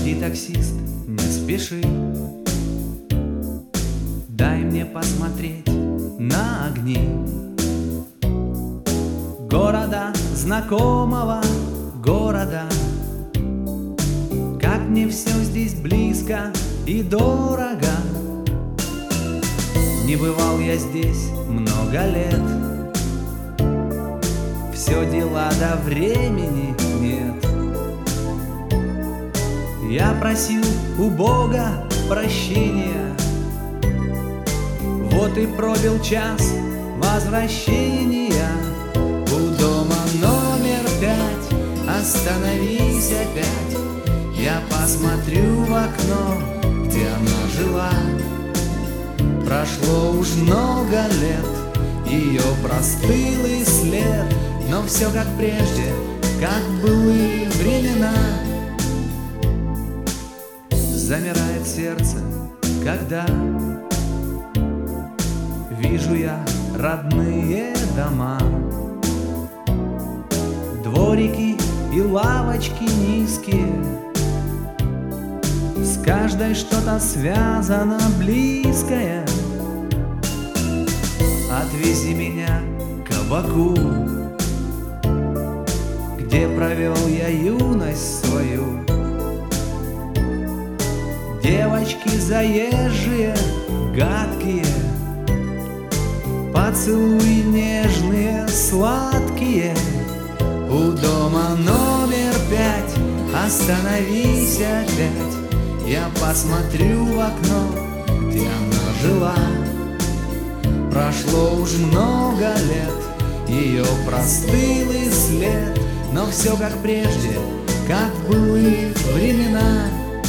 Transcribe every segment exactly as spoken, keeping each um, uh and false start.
Подожди, таксист, не спеши, дай мне посмотреть на огни города, знакомого города. Как мне все здесь близко и дорого. Не бывал я здесь много лет, все дела до времени нет. Я просил у Бога прощения, вот и пробил час возвращения. У дома номер пять остановись опять, я посмотрю в окно, где она жила. Прошло уж много лет, ее простылый след, но все как прежде, как былые времена. Замирает сердце, когда вижу я родные дома, дворики и лавочки низкие, с каждой что-то связано близкое. Отвези меня к кабаку, где провел я юность свою. Девочки заезжие, гадкие, поцелуи нежные, сладкие. У дома номер пять остановись опять, я посмотрю в окно, где она жила. Прошло уж много лет, ее простылый след, но все как прежде, как былые времена.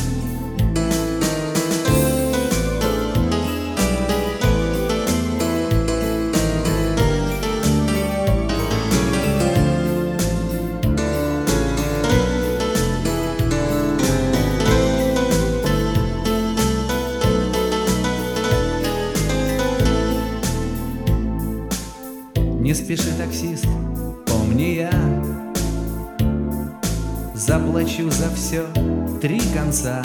Не спеши, таксист, помни, я заплачу за все три конца.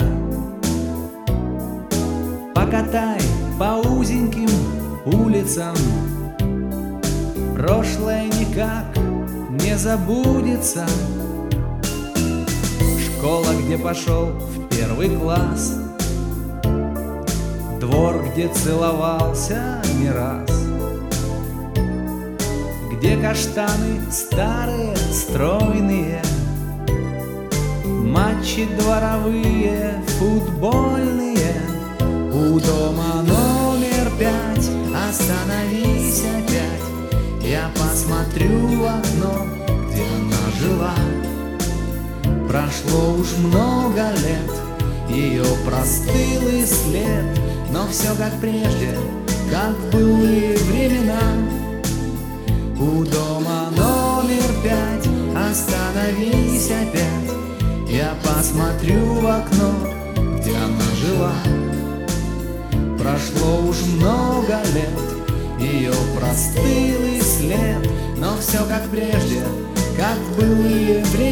Покатай по узеньким улицам, прошлое никак не забудется. Школа, где пошел в первый класс, двор, где целовался не раз, где каштаны старые, стройные, матчи дворовые, футбольные. У дома номер пять остановись опять, я посмотрю в окно, где она жила. Прошло уж много лет, ее простылый след, но все как прежде, как былые времена. У дома номер пять остановись опять, я посмотрю в окно, где она жила. Прошло уж много лет, ее простылый след, но все как прежде, как былые времена.